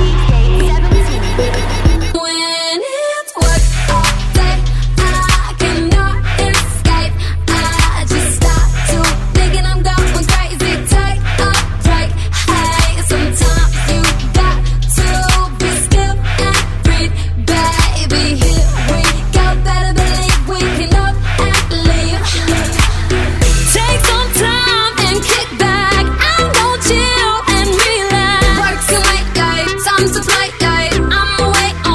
When it's work all day, I cannot escape. I just stop to thinking I'm going crazy. Take a break. Hey, sometimes you got to be still and breathe. Baby, here we go. Better believe we can up and leave. Take some time and kick back. I'm gon' chill and relax. Work your way, time to play. I'm away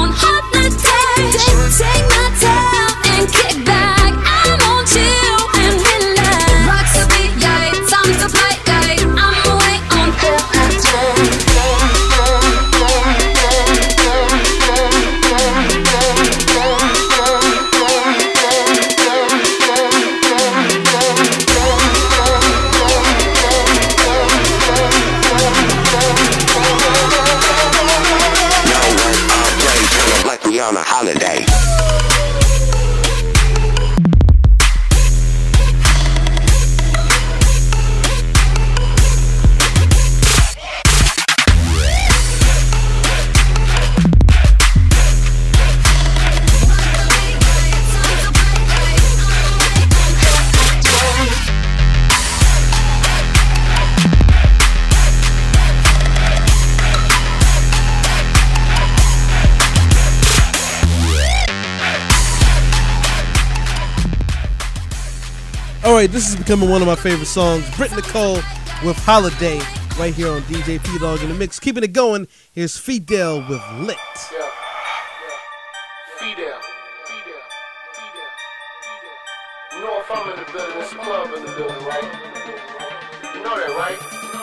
way. Alright, this is becoming one of my favorite songs. Britt Nicole with Holiday right here on DJ P-Dog in the Mix. Keeping it going, here's Fidel with Lit. Fidel. You know if I'm in the building, it's a club in the building, right? You know that, right?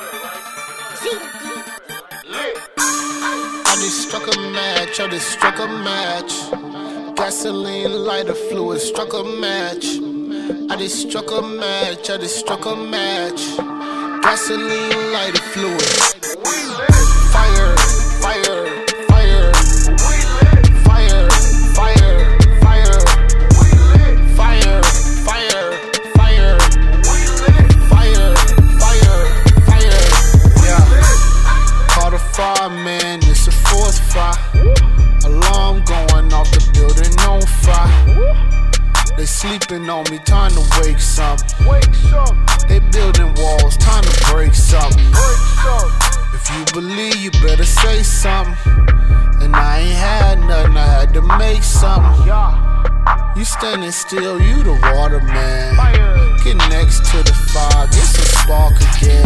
Lit. I just struck a match, I just struck a match. Gasoline, lighter, fluid, struck a match. I just struck a match, I just struck a match. Gasoline, lighter, fluid. Fire, fire, fire. Fire, fire, fire. Fire, fire, fire. Fire, fire, fire. Yeah. Caught a fire, man, it's a forest fire. Alarm going off, the building on fire. They sleeping on me, time to wake some. They building walls, time to break some. If you believe, you better say something. And I ain't had nothing, I had to make something. You standing still, you the water man. Get next to the fire, get some spark again.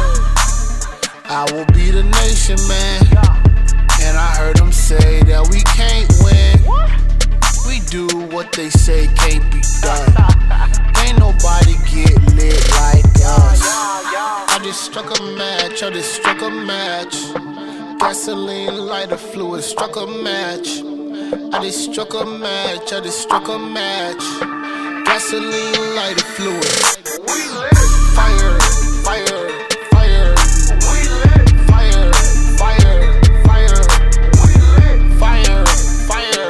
I will be the nation, man. And I heard them say that we can't win. We do what they say can't be done. Ain't nobody get lit like us. I just struck a match, I just struck a match. Gasoline, lighter, fluid, struck a match. I just struck a match, I just struck a match. Gasoline, lighter, fluid. Fire, fire, fire. Fire, fire, fire. Fire, fire.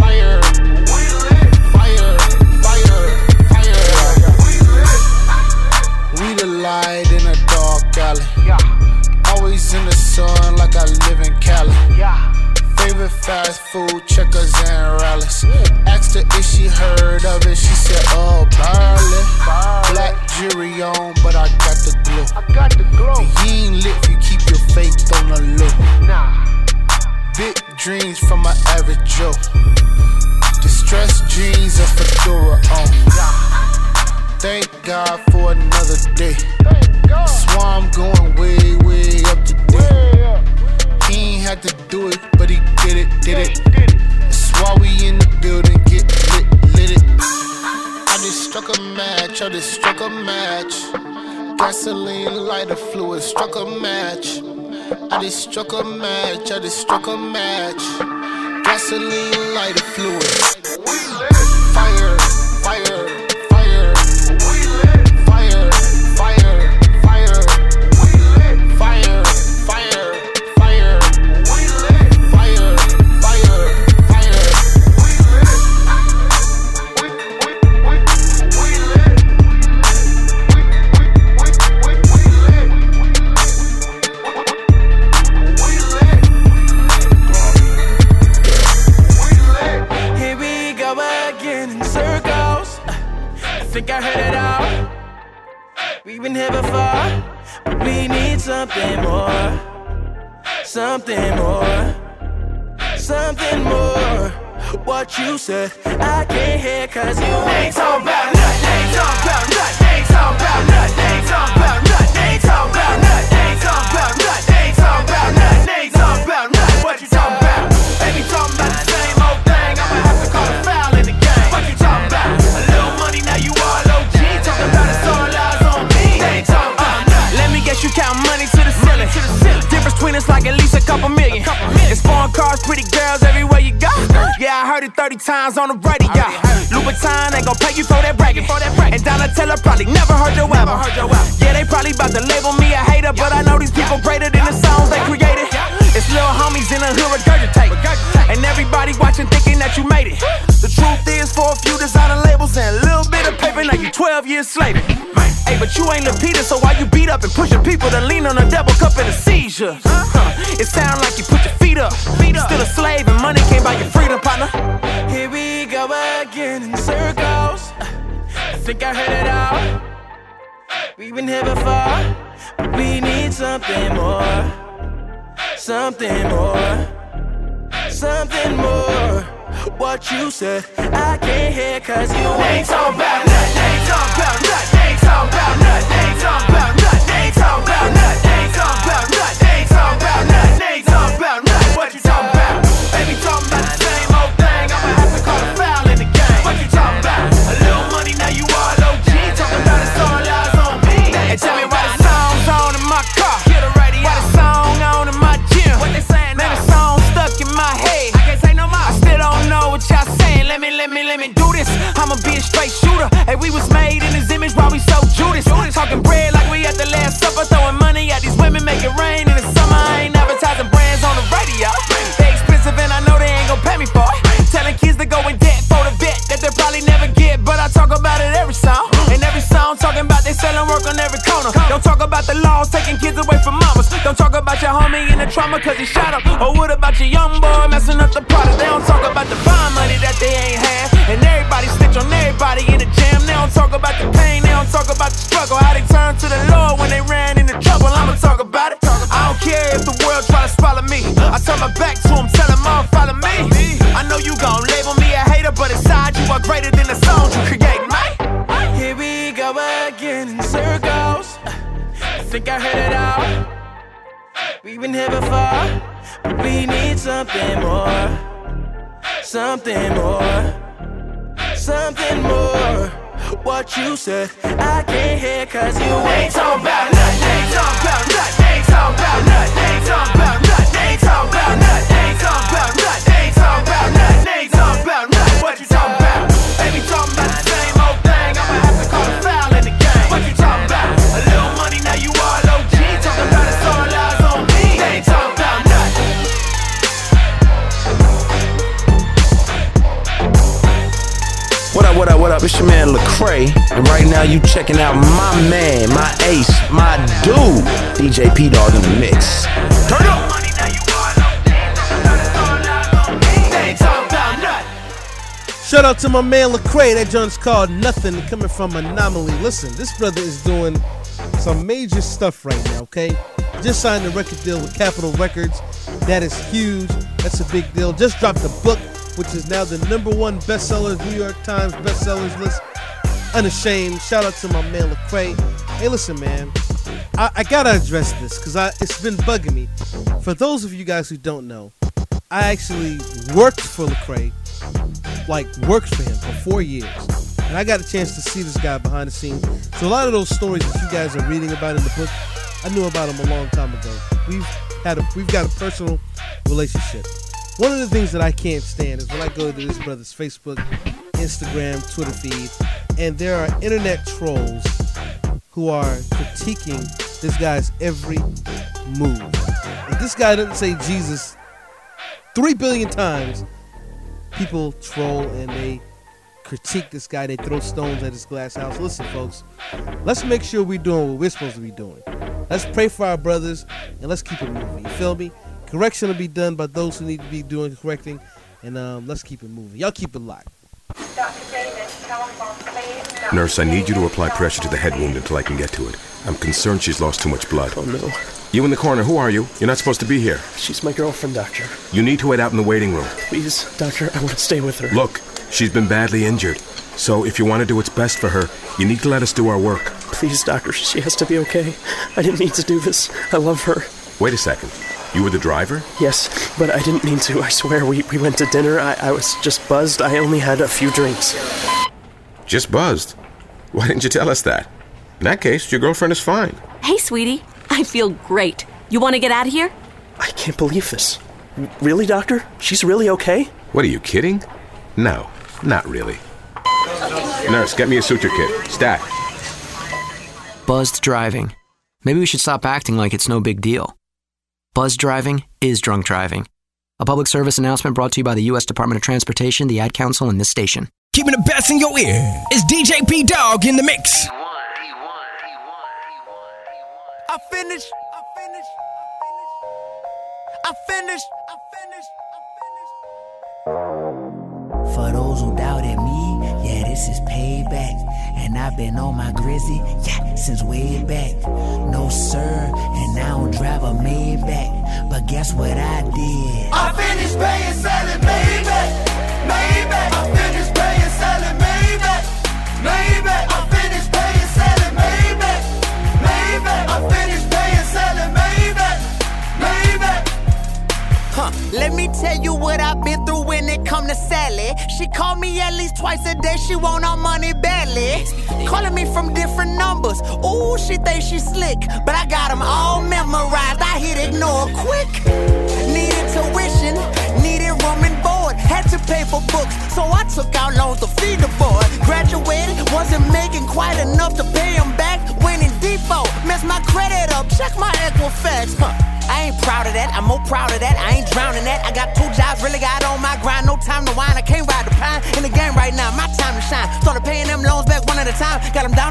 Light in a dark alley. Always in the sun like I live in Cali. Favorite fast food, checkers and rallies. Asked her if she heard of it, she said, barley. Black jury on, but I got the glow. And you ain't lit if you keep your faith on the low. Big dreams from my average Joe. Distressed jeans and fedora on. Thank God for another day. That's why I'm going way, way up today. He ain't had to do it, but he did it. That's why we in the building, get lit it. I just struck a match, I just struck a match. Gasoline, lighter, fluid, struck a match. I just struck a match, I just struck a match. Gasoline, lighter, fluid. Fire, fire. Think I heard it all. We've been here before, but we need something more. Something more. Something more. What you said, I can't hear, cause you ain't talking about nothing. Ain't talking about nothing. Ain't talking about nothing. Ain't talking about nothing. Ain't talking about nothing. Ain't talking about nothing. Ain't talking about nothing. Ain't talking about nothing. What you talking about? Baby talking about the same old thing. I'ma have to call a foul in the game. What you talking about? A little money, now you all OG. Talking about it's all eyes on me. Ain't talking about nothing. Let me guess you count money to the ceiling. Difference between us like at least a couple million. It's foreign cars, pretty girls everywhere you go. Yeah, I heard it 30 times on the radio. Louboutin ain't gon' pay you for that bragging. And Donatella probably never heard your album. Yeah, they probably about to label me a hater, but I know these people greater than the songs they created. It's little homies in the hood regurgitate. And everybody watching thinking that you made it. The truth is, for a few designer labels and a little bit of paper, like you 12 years slaving. Hey, but you ain't Lil Peter, so why you beat up and pushing people to lean on a double cup and a seizure? It sound like you put your feet up. Still a slave and money can't buy your freedom, partner. Here we go again in circles. I think I heard it all. We've been here before, but we need something more. Something more. Something more. What you said, I can't hear cause you ain't talking about nothing. Ain't talking about nothing. Ain't talking about nothing. Ain't talking about nothing. Ain't talking about nothing. Ain't talking about nothing. Ain't talking about nothing. Ain't talking about nothing. What you talking about? Baby talking about the same old thing. I'ma have to call a foul in the game. What you talking about? A little money, now you all OG. Talking about it's all eyes on me. And tell me why the song's on in my car. Why the song on in my gym. What they saying? Man, the song stuck in my head. I can't say no more. I still don't know what y'all saying. Let me do this. I'ma be a straight shooter. Hey, we was made in his image while we so Judas. Talking bread like we at the Last Supper. Throwing money at these women, make it rain in the summer. I ain't advertising brands on the radio. They expensive and I know they ain't gon' pay me for it. Telling kids to go in debt for the vet that they probably never get. But I talk about it every song. And every song talking about they selling work on every corner. Don't talk about the laws taking kids away from mamas. Don't talk about your homie in the trauma cause he shot up. Or what about your young boy messing up the product? They don't talk about the bond money that they ain't had. And everybody snitch on everybody in the jam. They don't talk about the pain, they don't talk about the struggle. How they turned to the Lord when they ran into trouble. I'ma talk about it. I don't care if the world try to swallow me. I turn my back to them, tell them all follow me. I know you gon' label me a hater, but inside you are greater than the songs you create, mate. Here we go again in circles. I think I heard it all. We've been here before, but we need something more. Something more. Something more. What you said, I can't hear cause you ain't talking about nothing. Ain't talking about nothing. Ain't talking about nothing. Ain't talking about nothing. Ain't talking about nothing. Ain't talking about nothing. Ain't talking about nothing. Ain't talking about nothing. What you talking about? Baby talking about the same old thing. I'ma have to call a foul in the game. What you talking about? A little money, now you all OG. Talking about it's all eyes on me. Ain't talking about nothing. What up? It's your man Lecrae, and right now you checking out my man, my ace, my dude, DJ P Dog in the mix. Turn up. Shout out to my man Lecrae. That joint's called Nothing, coming from Anomaly. Listen, this brother is doing some major stuff right now, okay? Just signed a record deal with Capitol Records. That is huge. That's a big deal. Just dropped a book, which is now the #1 bestsellers, New York Times bestsellers list. Unashamed. Shout out to my man Lecrae. Hey, listen, man. I gotta address this because it's been bugging me. For those of you guys who don't know, I actually worked for Lecrae, worked for him for 4 years. And I got a chance to see this guy behind the scenes. So a lot of those stories that you guys are reading about in the book, I knew about him a long time ago. We've got a personal relationship. One of the things that I can't stand is when I go to this brother's Facebook, Instagram, Twitter feed, and there are internet trolls who are critiquing this guy's every move. If this guy doesn't say Jesus 3 billion times, people troll and they critique this guy. They throw stones at his glass house. Listen, folks, let's make sure we're doing what we're supposed to be doing. Let's pray for our brothers and let's keep it moving. You feel me? Correction will be done by those who need to be doing correcting, and let's keep it moving. Y'all keep it locked. Nurse, I need you to apply pressure to the head wound until I can get to it. I'm concerned she's lost too much blood. Oh, no. You in the corner, who are you? You're not supposed to be here. She's my girlfriend, doctor. You need to wait out in the waiting room. Please, doctor, I want to stay with her. Look, she's been badly injured. So if you want to do what's best for her, you need to let us do our work. Please, doctor, she has to be okay. I didn't mean to do this. I love her. Wait a second. You were the driver? Yes, but I didn't mean to. I swear, we went to dinner. I was just buzzed. I only had a few drinks. Just buzzed? Why didn't you tell us that? In that case, your girlfriend is fine. Hey, sweetie. I feel great. You want to get out of here? I can't believe this. Really, doctor? She's really okay? What, are you kidding? No, not really. Nurse, get me a suture kit. Stat. Buzzed driving. Maybe we should stop acting like it's no big deal. Buzz driving is drunk driving. A public service announcement brought to you by the U.S. Department of Transportation, the Ad Council, and this station. Keeping the best in your ear. It's DJ P Dog in the mix. I finished. For those who doubted me, yeah, this is payback. And I've been on my grizzy, yeah, since way back. No sir, and I don't drive a Maybach. But guess what I did? I finished paying, selling Maybach. Maybach. I finished paying, selling Maybach. Maybach. I finished paying, selling Maybach. Maybach. I finished paying, selling Maybach. Maybach. Let me tell you what I've been through when it come to Sally. She call me at least twice a day, she want our money badly. Calling me from different numbers, ooh, she think she slick. But I got them all memorized, I hit ignore quick. Needed tuition, needed room and board. Had to pay for books, so I took out loans to feed the boy. Graduated, wasn't making quite enough to pay him back. Went in default, messed my credit up, check my Equifax. I ain't proud of that, I'm more proud of that. I ain't drowning that. I got 2 jobs, really got on my grind. No time to whine, I can't ride the pine. In the game right now, my time to shine. Started paying them loans back one at a time. Got them down,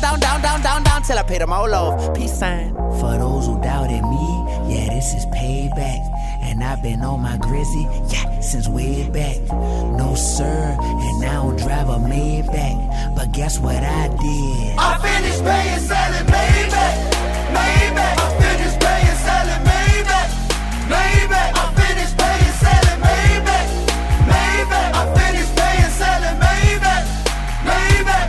till I paid them all off. Peace sign. For those who doubted me, yeah, this is payback. And I've been on my grizzy, yeah, since way back. No sir, and I don't drive a Maybach. But guess what I did? I finished paying, selling Maybach. Maybach. I finished paying, selling Maybach. Maybach. I finished paying, selling Maybach. Maybach. I finished paying, selling Maybach. Maybach.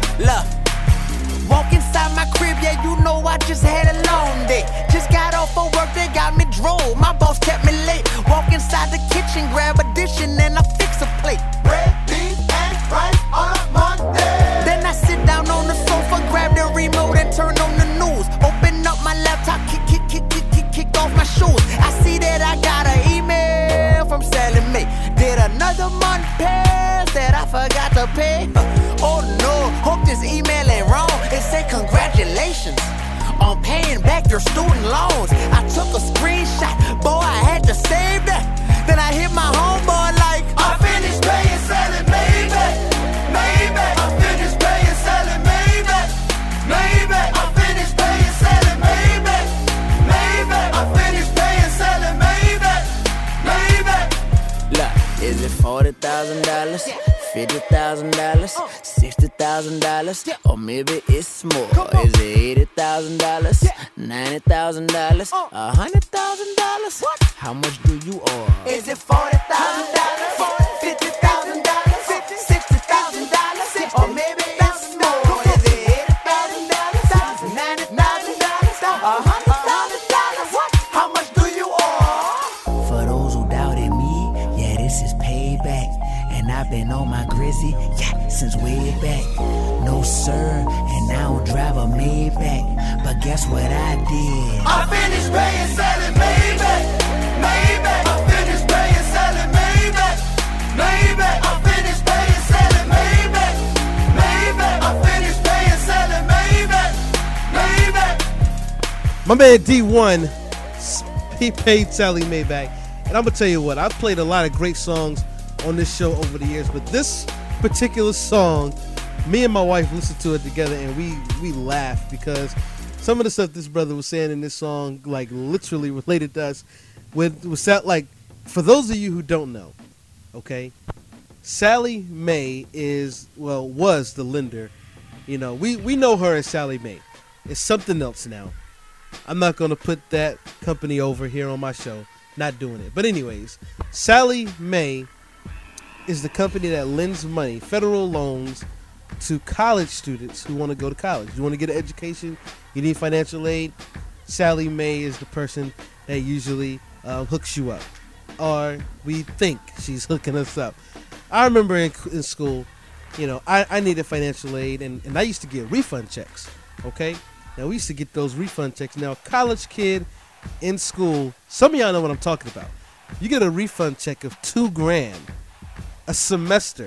Look, walk inside my crib, yeah, you know I just had a long day. Just got off of work, they got me drove. My boss kept me late. Walk inside the kitchen, grab a dish, and then I fix a plate. Red beans and rice on a Monday. Then I sit down on the sofa, grab the remote, and turn on the news. Open up my laptop, kick off my shoes. I see that I got an email from Sally Mae. Did another month pass that I forgot to pay? Oh no, hope this email ain't wrong. It said congratulations on paying back your student loans. I took a screenshot, boy, I had to save that. Then I hit my homeboy like, I finished paying, selling Maybach. Maybach. I finished paying, selling Maybach. Maybach. I finished paying, selling Maybach. Maybach. I finished paying, selling Maybach. Maybach. look, is it $40,000, $50,000, $60,000, or maybe it's more? Is it $80,000, $90,000, $100,000? How much do you owe? Is it $40,000, $50,000, $60,000, or maybe it's more? Is it $80,000, $90,000, $100,000? How much do you owe? For those who doubted me, yeah, this is payback. And I've been on my grizzy, yeah, since way back. No sir, and I don't drive a Maybach. But guess what I did? I finished paying, selling Maybach. Maybach. I finished paying, selling Maybach. Maybach. I finished paying, selling Maybach. Maybach. I finished paying, selling Maybach. Maybach. My man D1, he paid Sally Maybach. And I'm going to tell you what, I've played a lot of great songs on this show over the years, but this particular song, me and my wife listened to it together, and we laughed because some of the stuff this brother was saying in this song, like, literally related to us. Was that, like, for those of you who don't know, okay, Sally Mae was the lender. You know, we know her as Sally Mae. It's something else now. I'm not going to put that company over here on my show. Not doing it. But anyways, Sally Mae is the company that lends money, federal loans, to college students who want to go to college. You want to get an education, you need financial aid, Sally Mae is the person that usually hooks you up. Or we think she's hooking us up. I remember in school, you know, I needed financial aid, and I used to get refund checks, okay? Now, we used to get those refund checks. Now, a college kid in school, some of y'all know what I'm talking about. You get a refund check of $2,000 a semester.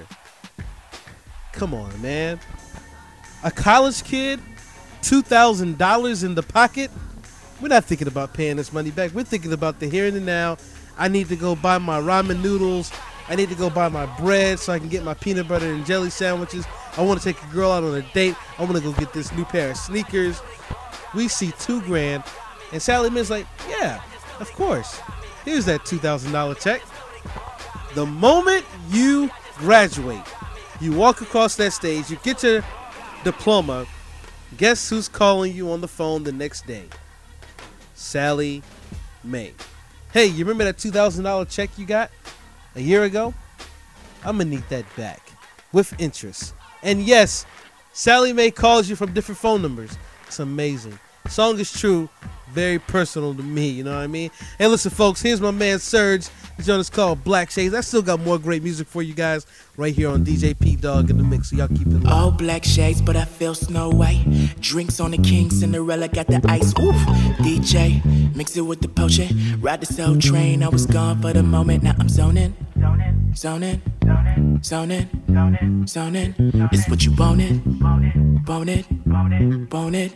Come on, man. A college kid, $2,000 in the pocket. we're not thinking about paying this money back. We're thinking about the here and the now. I need to go buy my ramen noodles. I need to go buy my bread so I can get my peanut butter and jelly sandwiches. I want to take a girl out on a date. I want to go get this new pair of sneakers. We see $2,000, and Sally Mae's like, yeah, of course. Here's that $2,000 check. The moment you graduate, you walk across that stage, you get your diploma. Guess who's calling you on the phone the next day? Sally Mae. Hey, you remember that $2,000 check you got a year ago? I'm going to need that back with interest. And yes, Sally Mae calls you from different phone numbers. It's amazing. Song is true. Very personal to me, you know what I mean? Hey, listen, folks, here's my man Surge. The joint is called Black Shades. I still got more great music for you guys right here on DJ P Dog in the mix, so y'all keep it low. All black shades, but I feel Snow White. Drinks on the King, Cinderella got the ice. Oof, DJ, mix it with the potion. Ride the soul train, I was gone for the moment. Now I'm zoning, zoning, zoning, zoning. It's what you want it, bone it, bone it.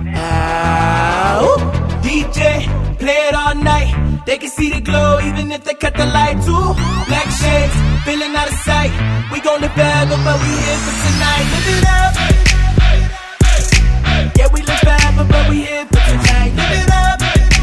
DJ, play it all night. They can see the glow even if they cut the light too. Black shades, feeling out of sight. We gon' live forever, but we here for tonight. Live it up. Yeah, we live forever, but we here for tonight. Live it up.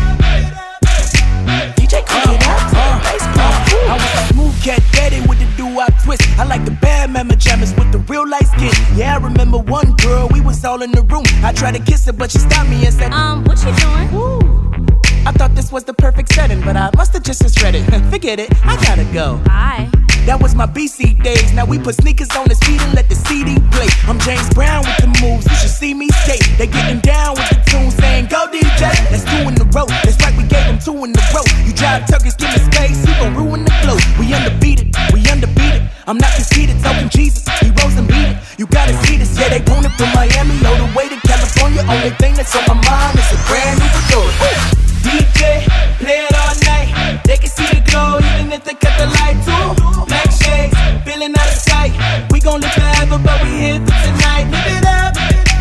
DJ, cook it up. I was a smooth cat daddy with the doo-wop twist. I like the bad mama jammers with the real light skin. Yeah, I remember one girl, we was all in the room. I tried to kiss her, but she stopped me and said, what you doing? Woo. I thought this was the perfect setting, but I must've just misread it. Forget it, I gotta go. Bye. That was my BC days. Now we put sneakers on his feet and let the CD play. I'm James Brown with the moves, you should see me skate. They getting down with the tune, saying go DJ. That's 2 in a row, that's right, we gave them 2 in a row. You drive turkeys, give me space, you gon' ruin the flow. We undefeated, we undefeated. I'm not conceited, talking Jesus, he rose and beat it. You gotta see this, yeah, they want it from Miami all the way to California. Only thing that's on my mind is a brand new Fedora. DJ, play it all night. They can see the glow even if they cut the light too. Black shades, feeling out of sight. We gon' live forever, but we here for tonight. Live it up.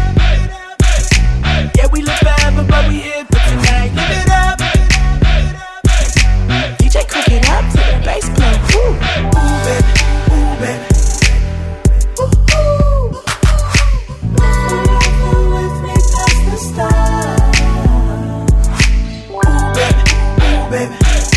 Yeah, we live forever, but we here for tonight. Live it up. DJ, crank it up to the bass play. Ooh, baby, ooh, baby. Ooh, ooh. With me past the stars. Baby.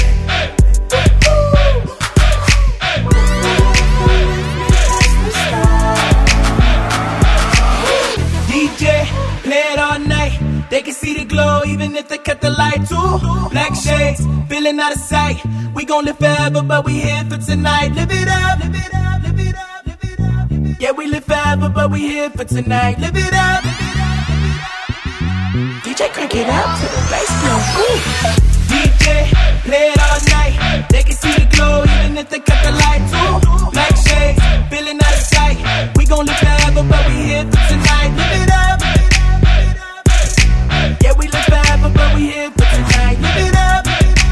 DJ, play it all night. They can see the glow even if they cut the light too. Black shades, feeling out of sight. We gon' live forever, but we here for tonight. Live it up, live it up, live it up, live it up. Yeah, we live forever, but we here for tonight. Live it up, live it up, live it up. DJ, crank it up to the bass drum. DJ, play it all night. They can see the glow even if they cut the light too. Black shades, feeling out of sight. We gon' live forever, but we here for tonight. Live it up. Yeah, we live forever, but we here for tonight. Live it up.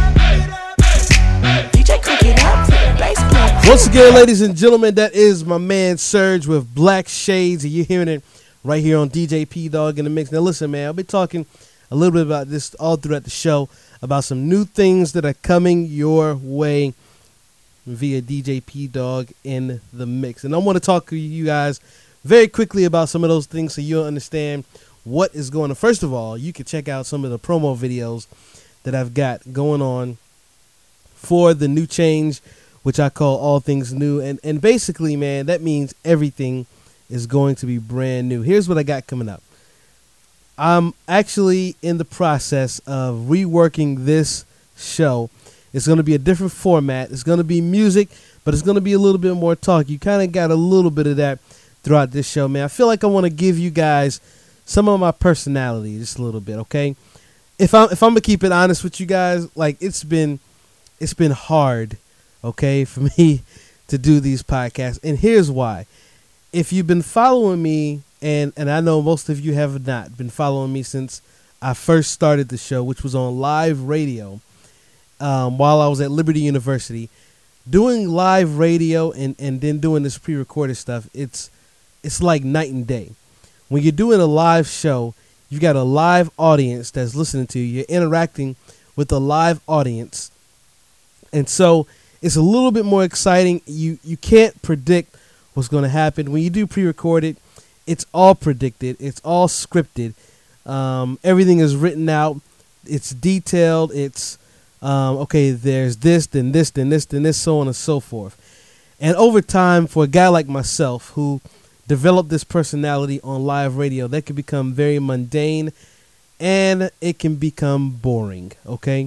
DJ, crank it up to the bass drum. Once again, ladies and gentlemen, that is my man Surge with Black Shades, and you're hearing it right here on DJ P Dog in the mix. Now listen, man, I'll be talking a little bit about this all throughout the show, about some new things that are coming your way via DJ P Dog in the mix. And I want to talk to you guys very quickly about some of those things so you'll understand what is going on. First of all, you can check out some of the promo videos that I've got going on for the new change, which I call All Things New. And basically, man, that means everything is going to be brand new. Here's what I got coming up. I'm actually in the process of reworking this show. It's going to be a different format. It's going to be music, but it's going to be a little bit more talk. You kind of got a little bit of that throughout this show, man. I feel like I want to give you guys some of my personality just a little bit, okay? If I'm going to keep it honest with you guys, like it's been hard, okay, for me to do these podcasts. And here's why. If you've been following me, and I know most of you have not been following me since I first started the show, which was on live radio while I was at Liberty University. Doing live radio and then doing this pre-recorded stuff, it's like night and day. When you're doing a live show, You've got a live audience that's listening to you. You're interacting with a live audience. And so it's a little bit more exciting. You can't predict what's going to happen. When you do pre-record it, it's all predicted. It's all scripted. Everything is written out. It's detailed. It's, okay, there's this, then this, then this, then this, so on and so forth. And over time, for a guy like myself who developed this personality on live radio, that can become very mundane and it can become boring, okay?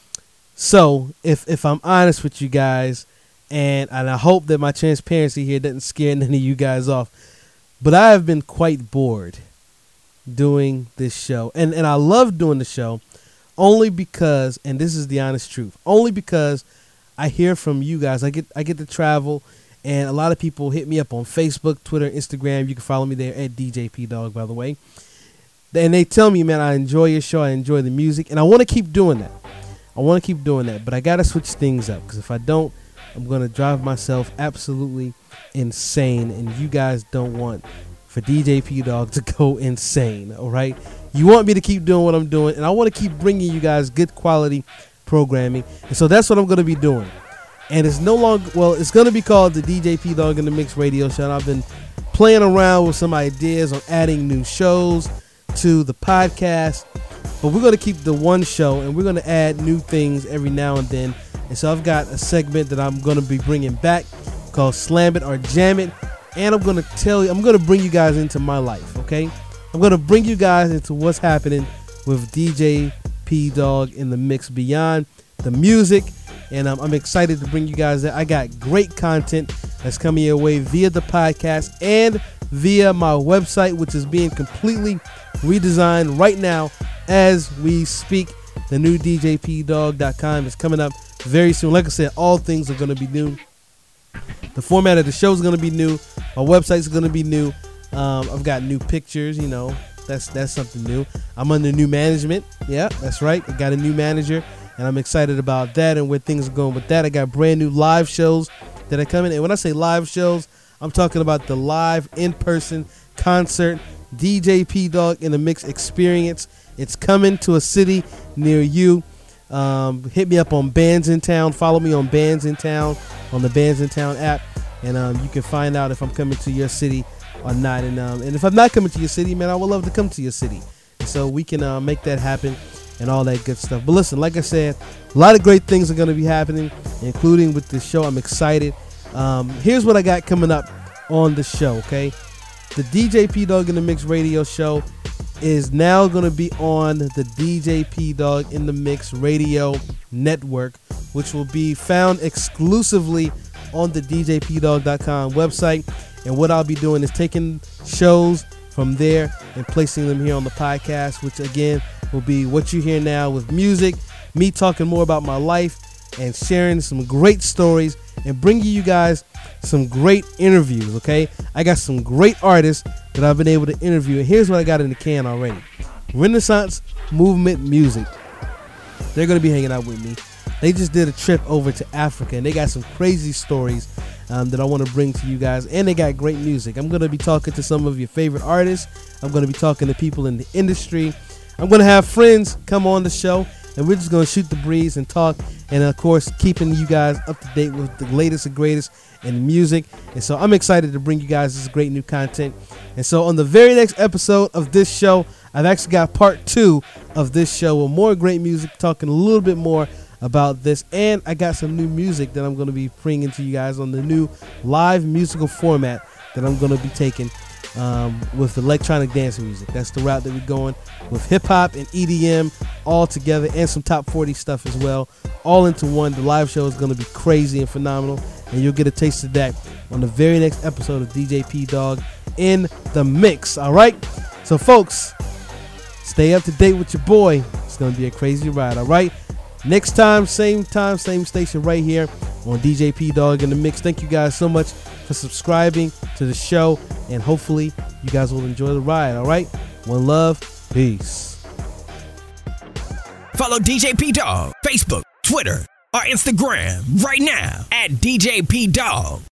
So if I'm honest with you guys, and I hope that my transparency here doesn't scare none of you guys off, but I have been quite bored doing this show. And I love doing the show only because, and this is the honest truth, only because I hear from you guys. I get to travel, and a lot of people hit me up on Facebook, Twitter, Instagram. You can follow me there at DJP Dog, by the way. And they tell me, man, I enjoy your show. I enjoy the music, and I want to keep doing that. But I got to switch things up, because if I don't, I'm going to drive myself absolutely insane, and you guys don't want for DJP Dog to go insane, all right? You want me to keep doing what I'm doing, and I want to keep bringing you guys good quality programming, and so that's what I'm going to be doing. And it's no longer, well, it's going to be called the DJP Dog in the Mix radio show, and I've been playing around with some ideas on adding new shows to the podcast, but we're going to keep the one show, and we're going to add new things every now and then. And so I've got a segment that I'm going to be bringing back called Slam It or Jam It, and I'm going to bring you guys into my life, okay? I'm going to bring you guys into what's happening with DJ P Dog in the Mix beyond the music, and I'm excited to bring you guys that. I got great content that's coming your way via the podcast and via my website, which is being completely redesigned right now as we speak. The new DJPdog.com is coming up very soon. Like I said, all things are going to be new. The format of the show is going to be new. My website is going to be new. I've got new pictures, you know. That's something new. I'm under new management. Yeah, that's right. I got a new manager, and I'm excited about that and where things are going with that. I got brand new live shows that are coming. And when I say live shows, I'm talking about the live in-person concert DJP Dog in the Mix experience. It's coming to a city near you. Hit me up on Bands in Town. Follow me on Bands in Town on the Bands in Town app, and you can find out if I'm coming to your city or not. And if I'm not coming to your city, man, I would love to come to your city. And so we can make that happen and all that good stuff. But listen, like I said, a lot of great things are going to be happening, including with this show. I'm excited. Here's what I got coming up on the show, okay? The DJP Dog in the Mix radio show is now going to be on the DJP Dog in the Mix radio network, which will be found exclusively on the DJPdog.com website. And what I'll be doing is taking shows from there and placing them here on the podcast, which again will be what you hear now with music, me talking more about my life and sharing some great stories and bringing you guys some great interviews, okay? I got some great artists that I've been able to interview, and here's what I got in the can already. Renaissance Movement Music. They're going to be hanging out with me. They just did a trip over to Africa, and they got some crazy stories that I want to bring to you guys, and they got great music. I'm going to be talking to some of your favorite artists. I'm going to be talking to people in the industry. I'm going to have friends come on the show, and we're just going to shoot the breeze and talk, and of course keeping you guys up to date with the latest and greatest in music. And so I'm excited to bring you guys this great new content. And so on the very next episode of this show, I've actually got part 2 of this show with more great music, talking a little bit more about this, and I got some new music that I'm going to be bringing to you guys on the new live musical format that I'm going to be taking with electronic dance music. That's the route that we're going with hip-hop and EDM all together, and some top 40 stuff as well, all into one. The live show is going to be crazy and phenomenal, and you'll get a taste of that on the very next episode of DJP Dog in the Mix. All right, so folks, stay up to date with your boy. It's going to be a crazy ride. All right, next time, same station right here on DJP Dog in the Mix. Thank you guys so much for subscribing to the show, and hopefully you guys will enjoy the ride. All right, one love, peace. Follow DJP Dog Facebook, Twitter, or Instagram right now at DJP Dog.